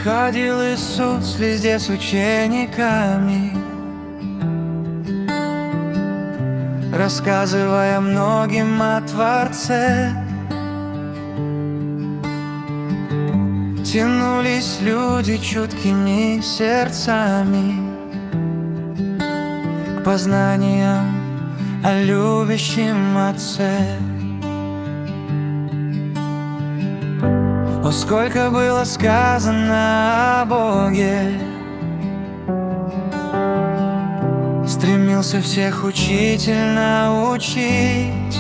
Ходил Иисус везде с учениками, рассказывая многим о Творце. Тянулись люди чуткими сердцами к познаниям о любящем Отце. О, сколько было сказано о Боге, стремился всех учитель научить.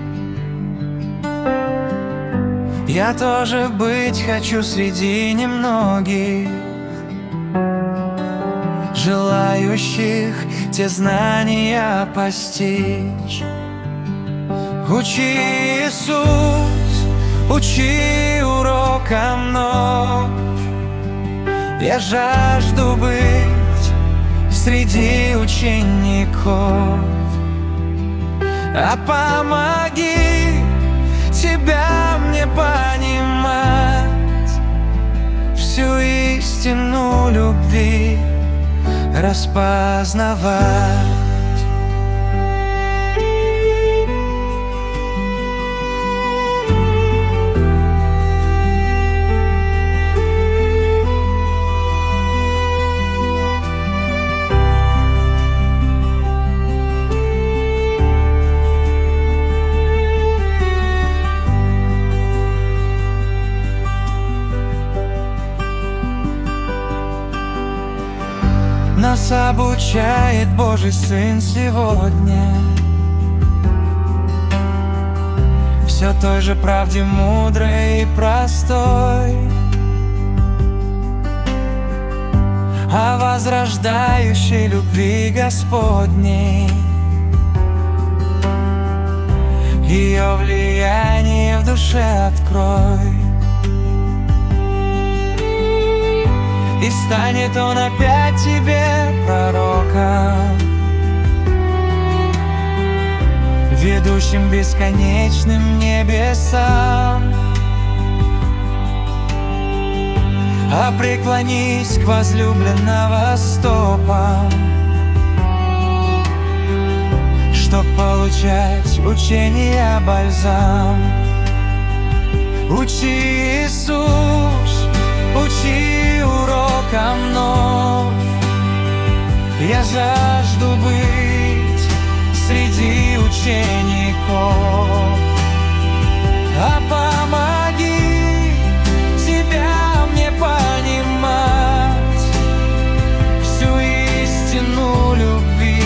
Я тоже быть хочу среди немногих, желающих те знания постичь. Учи, Иисус, учи урокам вновь. Я жажду быть среди учеников. А помоги Тебя мне понимать, всю истину любви распознавать. Нас обучает Божий Сын сегодня все той же правде мудрой и простой, о возрождающей любви Господней. Ее влияние в душе открой, и станет он опять тебе пророком, ведущим бесконечным небесам. А преклонись к возлюбленного стопам, чтоб получать учение бальзам. Учи, Иисус, учи урокам вновь. Я жажду быть среди учеников. А помоги Тебя мне понимать, всю истину любви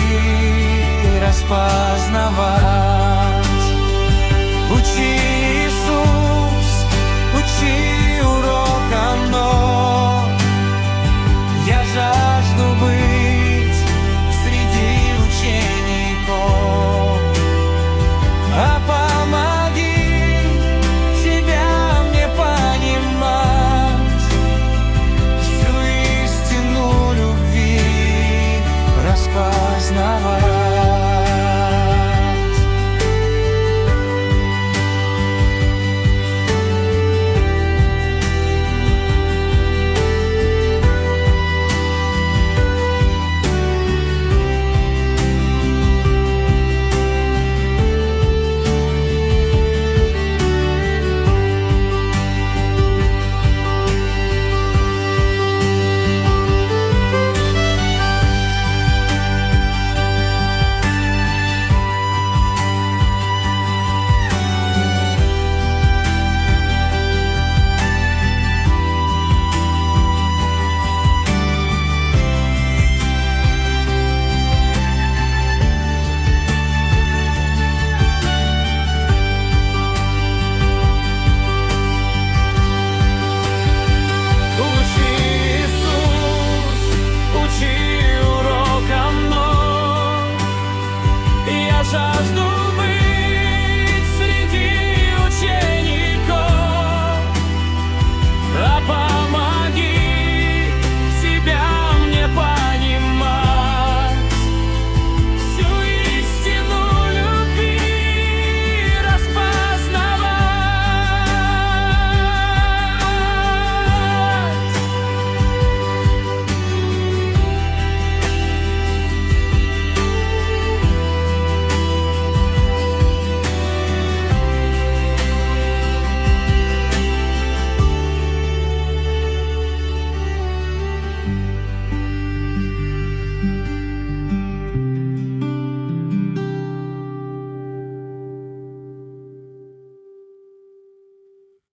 распознавать. Учи, Иисус, учи урокам вновь. Я жажду быть среди учеников. А помоги Тебя мне понимать, всю истину любви распознавать. Жажду